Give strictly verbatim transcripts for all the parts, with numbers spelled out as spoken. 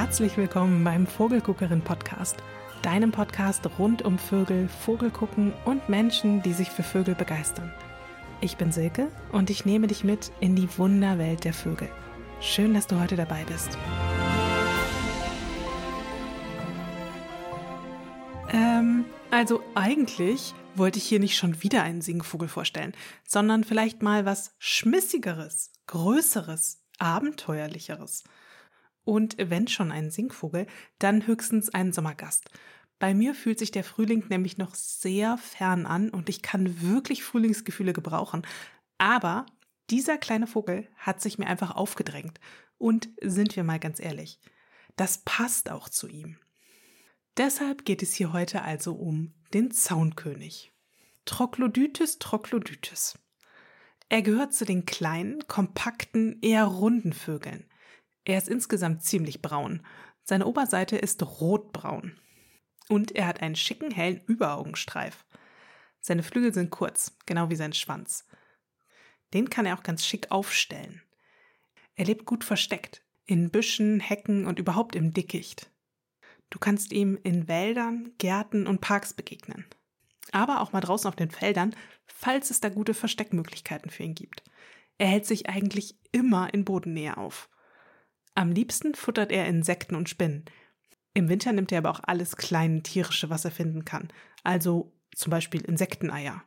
Herzlich willkommen beim Vogelguckerin-Podcast, deinem Podcast rund um Vögel, Vogelgucken und Menschen, die sich für Vögel begeistern. Ich bin Silke und ich nehme dich mit in die Wunderwelt der Vögel. Schön, dass du heute dabei bist. Ähm, also eigentlich wollte ich hier nicht schon wieder einen Singvogel vorstellen, sondern vielleicht mal was Schmissigeres, Größeres, Abenteuerlicheres. Und wenn schon ein Singvogel, dann höchstens ein Sommergast. Bei mir fühlt sich der Frühling nämlich noch sehr fern an und ich kann wirklich Frühlingsgefühle gebrauchen. Aber dieser kleine Vogel hat sich mir einfach aufgedrängt. Und sind wir mal ganz ehrlich, das passt auch zu ihm. Deshalb geht es hier heute also um den Zaunkönig. Troglodytes troglodytes. Er gehört zu den kleinen, kompakten, eher runden Vögeln. Er ist insgesamt ziemlich braun. Seine Oberseite ist rotbraun. Und er hat einen schicken, hellen Überaugenstreif. Seine Flügel sind kurz, genau wie sein Schwanz. Den kann er auch ganz schick aufstellen. Er lebt gut versteckt, in Büschen, Hecken und überhaupt im Dickicht. Du kannst ihm in Wäldern, Gärten und Parks begegnen. Aber auch mal draußen auf den Feldern, falls es da gute Versteckmöglichkeiten für ihn gibt. Er hält sich eigentlich immer in Bodennähe auf. Am liebsten futtert er Insekten und Spinnen. Im Winter nimmt er aber auch alles kleine tierische, was er finden kann. Also zum Beispiel Insekteneier.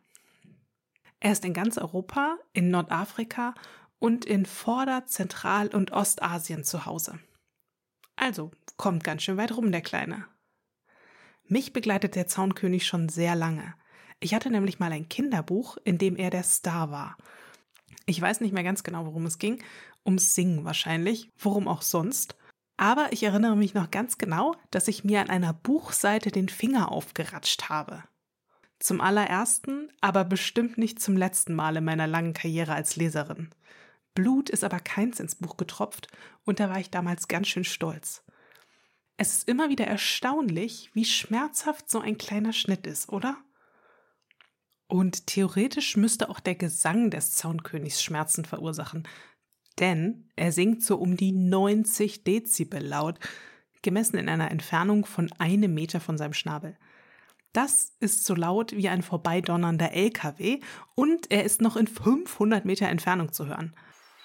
Er ist in ganz Europa, in Nordafrika und in Vorder-, Zentral- und Ostasien zu Hause. Also kommt ganz schön weit rum, der Kleine. Mich begleitet der Zaunkönig schon sehr lange. Ich hatte nämlich mal ein Kinderbuch, in dem er der Star war. Ich weiß nicht mehr ganz genau, worum es ging. Ums Singen wahrscheinlich, worum auch sonst. Aber ich erinnere mich noch ganz genau, dass ich mir an einer Buchseite den Finger aufgeratscht habe. Zum allerersten, aber bestimmt nicht zum letzten Mal in meiner langen Karriere als Leserin. Blut ist aber keins ins Buch getropft und da war ich damals ganz schön stolz. Es ist immer wieder erstaunlich, wie schmerzhaft so ein kleiner Schnitt ist, oder? Und theoretisch müsste auch der Gesang des Zaunkönigs Schmerzen verursachen. Denn er singt so um die neunzig Dezibel laut, gemessen in einer Entfernung von einem Meter von seinem Schnabel. Das ist so laut wie ein vorbeidonnernder L K W und er ist noch in fünfhundert Meter Entfernung zu hören.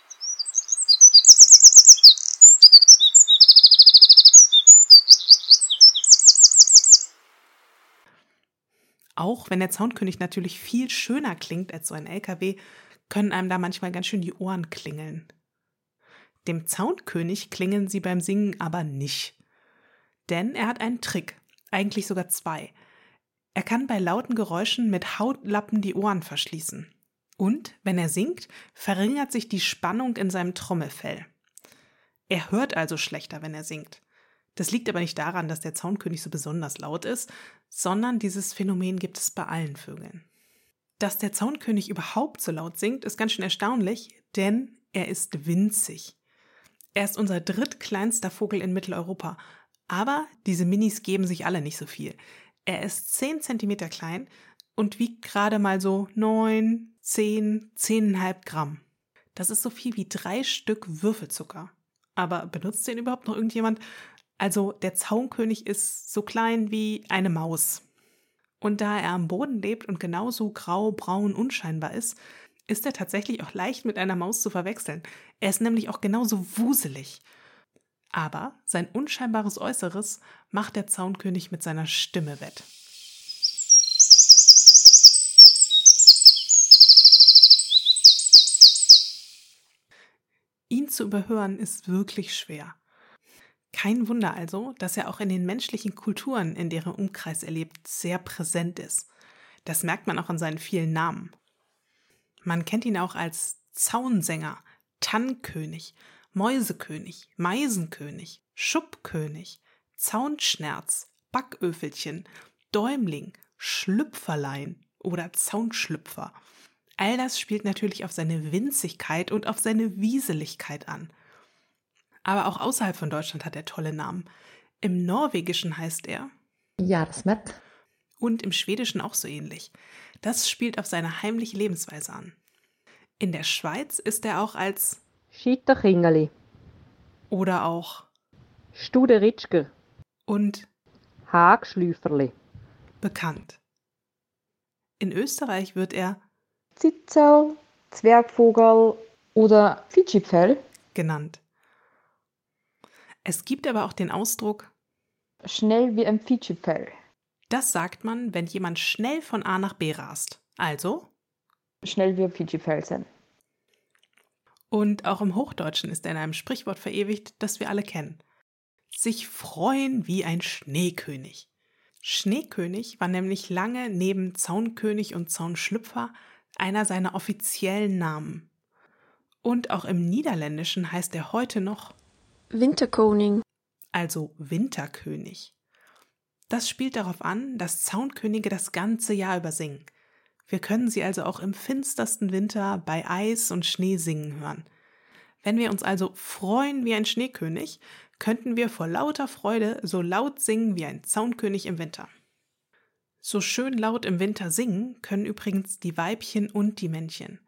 Auch wenn der Zaunkönig natürlich viel schöner klingt als so ein L K W, können einem da manchmal ganz schön die Ohren klingeln. Dem Zaunkönig klingen sie beim Singen aber nicht. Denn er hat einen Trick, eigentlich sogar zwei. Er kann bei lauten Geräuschen mit Hautlappen die Ohren verschließen. Und wenn er singt, verringert sich die Spannung in seinem Trommelfell. Er hört also schlechter, wenn er singt. Das liegt aber nicht daran, dass der Zaunkönig so besonders laut ist, sondern dieses Phänomen gibt es bei allen Vögeln. Dass der Zaunkönig überhaupt so laut singt, ist ganz schön erstaunlich, denn er ist winzig. Er ist unser drittkleinster Vogel in Mitteleuropa, aber diese Minis geben sich alle nicht so viel. Er ist zehn Zentimeter klein und wiegt gerade mal so neun, zehn, zehn Komma fünf Gramm. Das ist so viel wie drei Stück Würfelzucker. Aber benutzt den überhaupt noch irgendjemand? Also der Zaunkönig ist so klein wie eine Maus. Und da er am Boden lebt und genauso grau, braun, unscheinbar ist, ist er tatsächlich auch leicht mit einer Maus zu verwechseln. Er ist nämlich auch genauso wuselig. Aber sein unscheinbares Äußeres macht der Zaunkönig mit seiner Stimme wett. Ihn zu überhören ist wirklich schwer. Kein Wunder also, dass er auch in den menschlichen Kulturen, in deren Umkreis er lebt, sehr präsent ist. Das merkt man auch an seinen vielen Namen. Man kennt ihn auch als Zaunsänger, Tannkönig, Mäusekönig, Meisenkönig, Schubkönig, Zaunschnerz, Backöfelchen, Däumling, Schlüpferlein oder Zaunschlüpfer. All das spielt natürlich auf seine Winzigkeit und auf seine Wieseligkeit an. Aber auch außerhalb von Deutschland hat er tolle Namen. Im Norwegischen heißt er Jarsmet. Und im Schwedischen auch so ähnlich. Das spielt auf seine heimliche Lebensweise an. In der Schweiz ist er auch als Schitterkringeli oder auch Studeritschger und Hagschlüferli, bekannt. In Österreich wird er Zitzel, Zwergvogel oder Fidschi-Pfell genannt. Es gibt aber auch den Ausdruck, schnell wie ein Fidschi-Pfell. das sagt man, wenn jemand schnell von A nach B rast. Also? Schnell wie ein Fidschi-Pfell sein. Und auch im Hochdeutschen ist er in einem Sprichwort verewigt, das wir alle kennen. Sich freuen wie ein Schneekönig. Schneekönig war nämlich lange neben Zaunkönig und Zaunschlüpfer einer seiner offiziellen Namen. Und auch im Niederländischen heißt er heute noch Winterkoning, also Winterkönig. Das spielt darauf an, dass Zaunkönige das ganze Jahr über singen. Wir können sie also auch im finstersten Winter bei Eis und Schnee singen hören. Wenn wir uns also freuen wie ein Schneekönig, könnten wir vor lauter Freude so laut singen wie ein Zaunkönig im Winter. So schön laut im Winter singen können übrigens die Weibchen und die Männchen.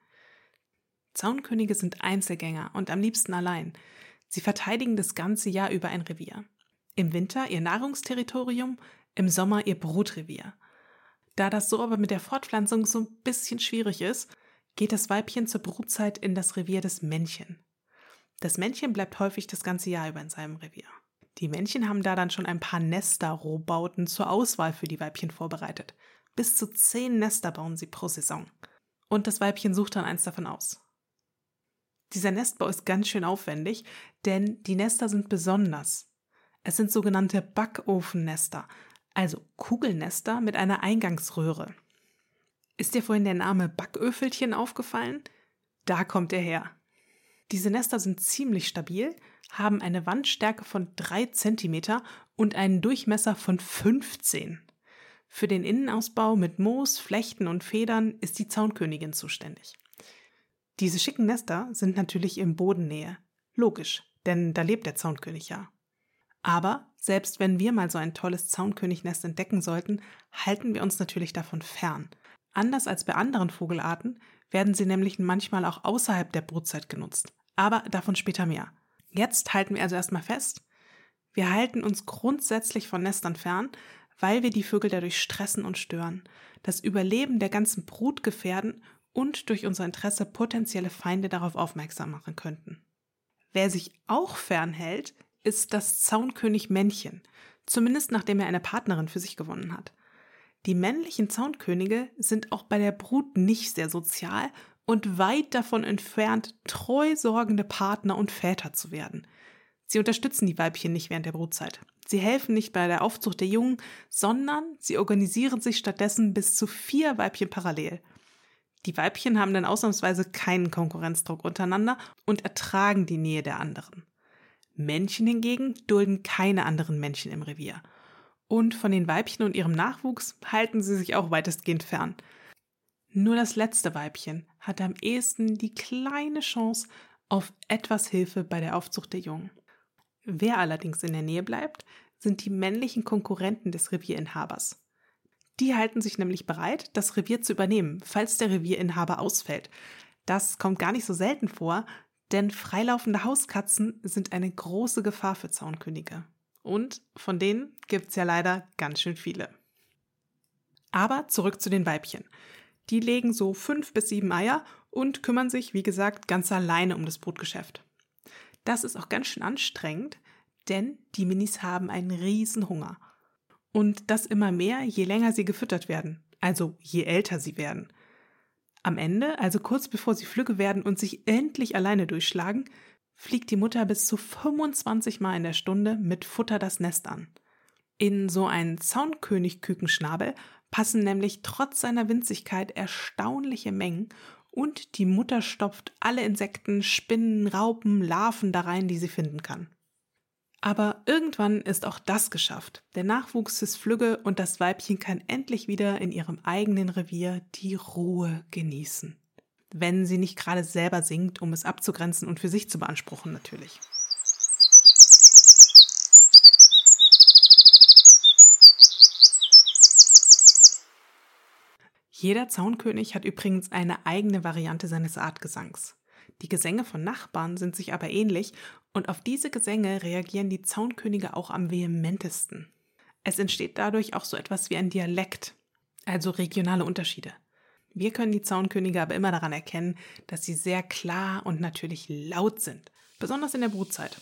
Zaunkönige sind Einzelgänger und am liebsten allein. Sie verteidigen das ganze Jahr über ein Revier. Im Winter ihr Nahrungsterritorium, im Sommer ihr Brutrevier. Da das so aber mit der Fortpflanzung so ein bisschen schwierig ist, geht das Weibchen zur Brutzeit in das Revier des Männchen. Das Männchen bleibt häufig das ganze Jahr über in seinem Revier. Die Männchen haben da dann schon ein paar Nesterrohbauten zur Auswahl für die Weibchen vorbereitet. Bis zu zehn Nester bauen sie pro Saison. Und das Weibchen sucht dann eins davon aus. Dieser Nestbau ist ganz schön aufwendig, denn die Nester sind besonders. Es sind sogenannte Backofennester, also Kugelnester mit einer Eingangsröhre. Ist dir vorhin der Name Backöfelchen aufgefallen? Da kommt er her. Diese Nester sind ziemlich stabil, haben eine Wandstärke von drei Zentimeter und einen Durchmesser von fünfzehn. Für den Innenausbau mit Moos, Flechten und Federn ist die Zaunkönigin zuständig. Diese schicken Nester sind natürlich in Bodennähe. Logisch, denn da lebt der Zaunkönig ja. Aber selbst wenn wir mal so ein tolles Zaunköniggnest entdecken sollten, halten wir uns natürlich davon fern. Anders als bei anderen Vogelarten werden sie nämlich manchmal auch außerhalb der Brutzeit genutzt. Aber davon später mehr. Jetzt halten wir also erstmal fest, wir halten uns grundsätzlich von Nestern fern, weil wir die Vögel dadurch stressen und stören, das Überleben der ganzen Brut gefährden und durch unser Interesse potenzielle Feinde darauf aufmerksam machen könnten. Wer sich auch fernhält, ist das Zaunkönig-Männchen, zumindest nachdem er eine Partnerin für sich gewonnen hat. Die männlichen Zaunkönige sind auch bei der Brut nicht sehr sozial und weit davon entfernt, treu sorgende Partner und Väter zu werden. Sie unterstützen die Weibchen nicht während der Brutzeit. Sie helfen nicht bei der Aufzucht der Jungen, sondern sie organisieren sich stattdessen bis zu vier Weibchen parallel. Die Weibchen haben dann ausnahmsweise keinen Konkurrenzdruck untereinander und ertragen die Nähe der anderen. Männchen hingegen dulden keine anderen Männchen im Revier. Und von den Weibchen und ihrem Nachwuchs halten sie sich auch weitestgehend fern. Nur das letzte Weibchen hat am ehesten die kleine Chance auf etwas Hilfe bei der Aufzucht der Jungen. Wer allerdings in der Nähe bleibt, sind die männlichen Konkurrenten des Revierinhabers. Die halten sich nämlich bereit, das Revier zu übernehmen, falls der Revierinhaber ausfällt. Das kommt gar nicht so selten vor, denn freilaufende Hauskatzen sind eine große Gefahr für Zaunkönige. Und von denen gibt's ja leider ganz schön viele. Aber zurück zu den Weibchen. Die legen so fünf bis sieben Eier und kümmern sich, wie gesagt, ganz alleine um das Brutgeschäft. Das ist auch ganz schön anstrengend, denn die Minis haben einen riesen Hunger. Und das immer mehr, je länger sie gefüttert werden, also je älter sie werden. Am Ende, also kurz bevor sie flügge werden und sich endlich alleine durchschlagen, fliegt die Mutter bis zu fünfundzwanzig Mal in der Stunde mit Futter das Nest an. In so einen Zaunkönig-Kükenschnabel passen nämlich trotz seiner Winzigkeit erstaunliche Mengen und die Mutter stopft alle Insekten, Spinnen, Raupen, Larven da rein, die sie finden kann. Aber irgendwann ist auch das geschafft. Der Nachwuchs ist flügge und das Weibchen kann endlich wieder in ihrem eigenen Revier die Ruhe genießen. Wenn sie nicht gerade selber singt, um es abzugrenzen und für sich zu beanspruchen natürlich. Jeder Zaunkönig hat übrigens eine eigene Variante seines Artgesangs. Die Gesänge von Nachbarn sind sich aber ähnlich und auf diese Gesänge reagieren die Zaunkönige auch am vehementesten. Es entsteht dadurch auch so etwas wie ein Dialekt, also regionale Unterschiede. Wir können die Zaunkönige aber immer daran erkennen, dass sie sehr klar und natürlich laut sind, besonders in der Brutzeit.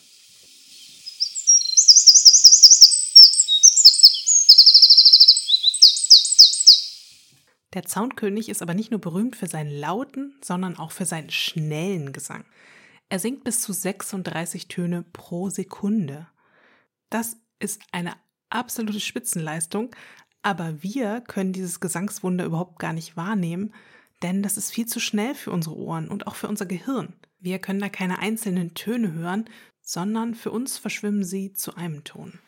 Der Zaunkönig ist aber nicht nur berühmt für seinen lauten, sondern auch für seinen schnellen Gesang. Er singt bis zu sechsunddreißig Töne pro Sekunde. Das ist eine absolute Spitzenleistung, aber wir können dieses Gesangswunder überhaupt gar nicht wahrnehmen, denn das ist viel zu schnell für unsere Ohren und auch für unser Gehirn. Wir können da keine einzelnen Töne hören, sondern für uns verschwimmen sie zu einem Ton.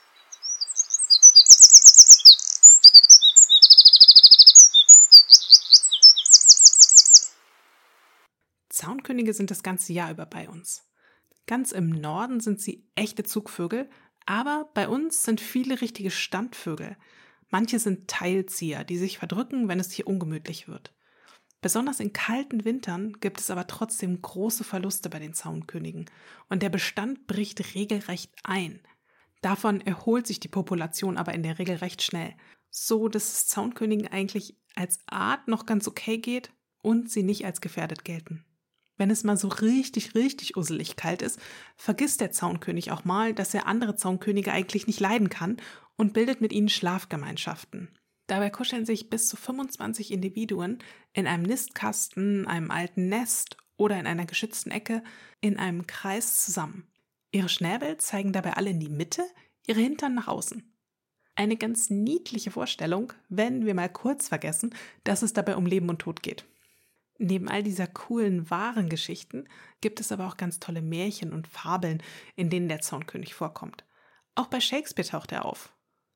Zaunkönige sind das ganze Jahr über bei uns. Ganz im Norden sind sie echte Zugvögel, aber bei uns sind viele richtige Standvögel. Manche sind Teilzieher, die sich verdrücken, wenn es hier ungemütlich wird. Besonders in kalten Wintern gibt es aber trotzdem große Verluste bei den Zaunkönigen und der Bestand bricht regelrecht ein. Davon erholt sich die Population aber in der Regel recht schnell, so dass es Zaunkönigen eigentlich als Art noch ganz okay geht und sie nicht als gefährdet gelten. Wenn es mal so richtig, richtig usselig kalt ist, vergisst der Zaunkönig auch mal, dass er andere Zaunkönige eigentlich nicht leiden kann und bildet mit ihnen Schlafgemeinschaften. Dabei kuscheln sich bis zu fünfundzwanzig Individuen in einem Nistkasten, einem alten Nest oder in einer geschützten Ecke in einem Kreis zusammen. Ihre Schnäbel zeigen dabei alle in die Mitte, ihre Hintern nach außen. Eine ganz niedliche Vorstellung, wenn wir mal kurz vergessen, dass es dabei um Leben und Tod geht. Neben all dieser coolen, wahren Geschichten gibt es aber auch ganz tolle Märchen und Fabeln, in denen der Zaunkönig vorkommt. Auch bei Shakespeare taucht er auf.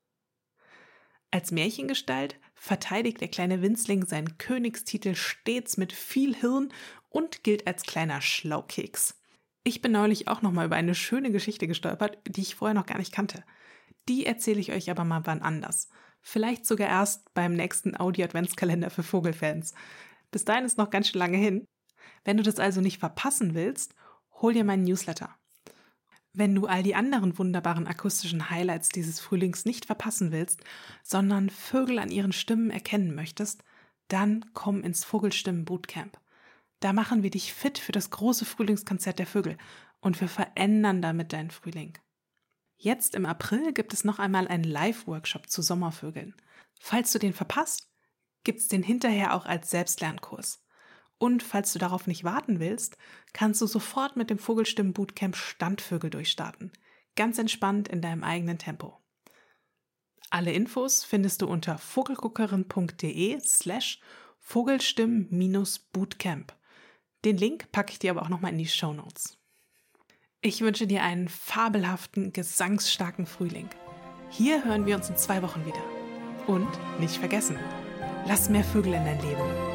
Als Märchengestalt verteidigt der kleine Winzling seinen Königstitel stets mit viel Hirn und gilt als kleiner Schlaukeks. Ich bin neulich auch nochmal über eine schöne Geschichte gestolpert, die ich vorher noch gar nicht kannte. Die erzähle ich euch aber mal wann anders. Vielleicht sogar erst beim nächsten Audio-Adventskalender für Vogelfans. Bis dahin ist noch ganz schön lange hin. Wenn du das also nicht verpassen willst, hol dir meinen Newsletter. Wenn du all die anderen wunderbaren akustischen Highlights dieses Frühlings nicht verpassen willst, sondern Vögel an ihren Stimmen erkennen möchtest, dann komm ins Vogelstimmen Bootcamp. Da machen wir dich fit für das große Frühlingskonzert der Vögel und wir verändern damit deinen Frühling. Jetzt im April gibt es noch einmal einen Live-Workshop zu Sommervögeln. Falls du den verpasst, gibt's den hinterher auch als Selbstlernkurs. Und falls du darauf nicht warten willst, kannst du sofort mit dem Vogelstimmen Bootcamp Standvögel durchstarten. Ganz entspannt in deinem eigenen Tempo. Alle Infos findest du unter vogelguckerin.de slash Vogelstimmen-Bootcamp. Den Link packe ich dir aber auch nochmal in die Shownotes. Ich wünsche dir einen fabelhaften, gesangsstarken Frühling. Hier hören wir uns in zwei Wochen wieder. Und nicht vergessen, lass mehr Vögel in dein Leben.